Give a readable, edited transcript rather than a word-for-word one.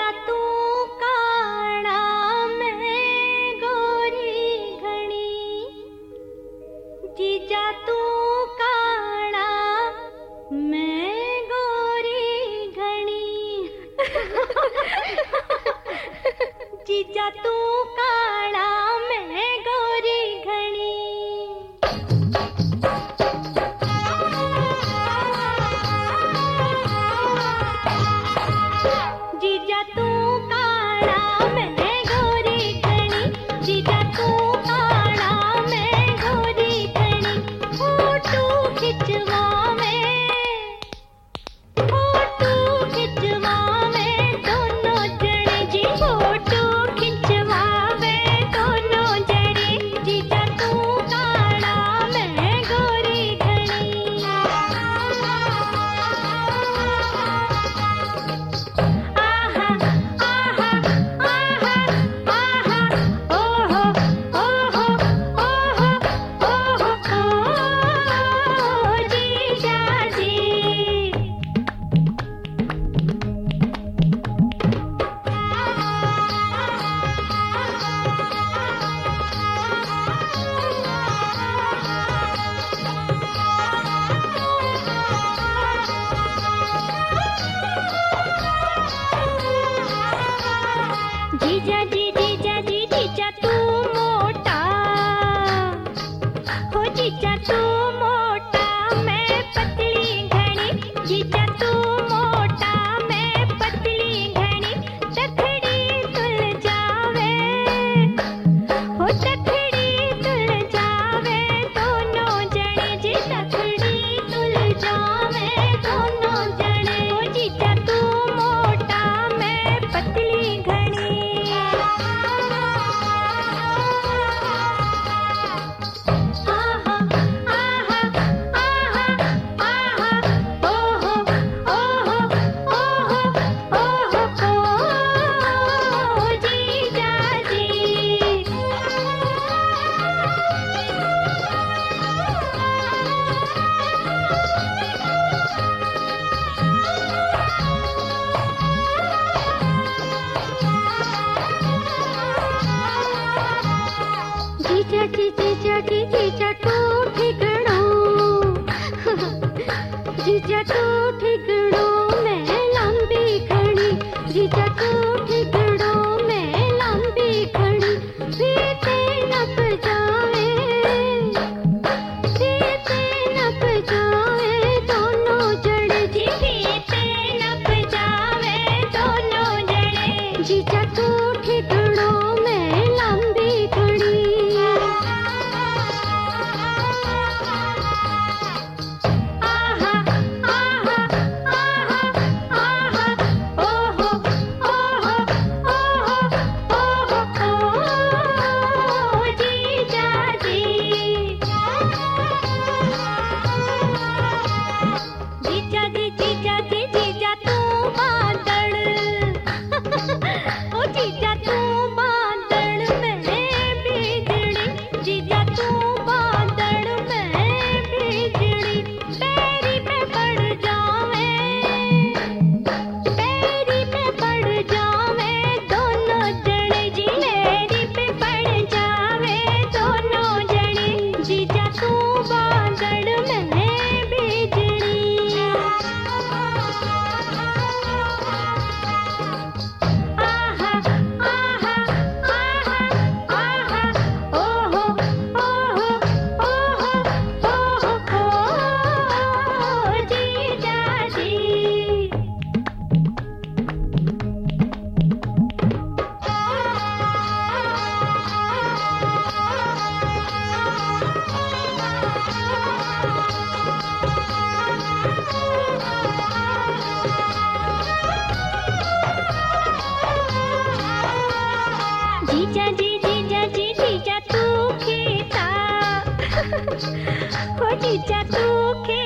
जीजा तू काड़ा मैं गोरी घनी, जीजा तू काड़ा मैं गोरी घनी। जीजा तू काड़ा मैं गोरी घनी। जीजा तू काड़ा मैं गोरी घनी, जीजा तू काड़ा मैं गोरी घनी। फोटो खिंचवावे, फोटो खिंचवावे दोनों जने जी, फोटो खिंचवावे दोनों जने। जीजा तू काड़ा मैं गोरी घनी। आहा आहा आहा आहा ओहो ओहो ओहो ओहो ओ जीजा जी। जीजा जी जीजा जी जीजा तू मोटा, हो जीजा तू मोटा मैं पतली घनी। जीजा तू मोटा मैं पतली घनी। तखड़ी तुल जावे, हो तखड़ी तुल जावे दोनों जने जी, तखड़ी तुल जावे दोनों जने। हो जीजा तू मोटा मैं पतली घनी। आहा आहा आहा आहा ओहो ओहो ओहो ओहो ओ जीजा जी। जीजा जी जीजा जी जीजा तू ठिकड़ो, जीजा तू ठिकड़ो मैं लंबी खड़ी। जीजा तू ठिकड़ो मैं लंबी खड़ी। सीते नप जावे, सीते नप जावे दोनों जड़े जी, सीते नप जावे दोनों जड़े। जीजा तू ठिकड़ो मैं लंबी खड़ी। आहा आहा आहा आहा ओहो ओहो ओहो ओहो ओ जीजा जी। जीजा जी जीजा जी जीजा तू बादल, ओ जीजा तू बादल मैं बिजली। जीजा तू बादल मैं बिजली। पैरी पे पड़ जावे, पैरी पे पड़ जावे दोनों जने जी, पैरी पे पड़ जावे दोनों जने। जीजा तू बादल मैं बिजली। आहा आहा आहा आहा ओहो ओहो ओहो ओहो ओ जीजा जी। जीजा जी जीजा जी जीजा तू खेता, हो जीजा तू खेता।